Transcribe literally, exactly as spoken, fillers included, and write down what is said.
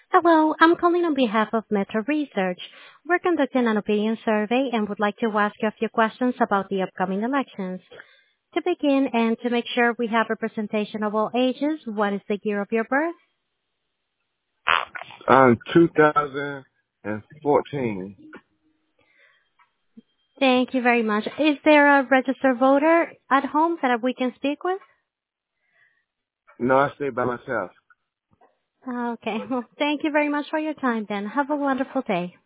Hello, I'm calling on behalf of Metro Research. We're conducting an opinion survey and would like to ask you a few questions about the upcoming elections. To begin and to make sure we have representation of all ages, what is the year of your birth? Um, two thousand fourteen. Thank you very much. Is there a registered voter at home that we can speak with? No, I stay by myself. Okay. Well, thank you very much for your time then. Have a wonderful day.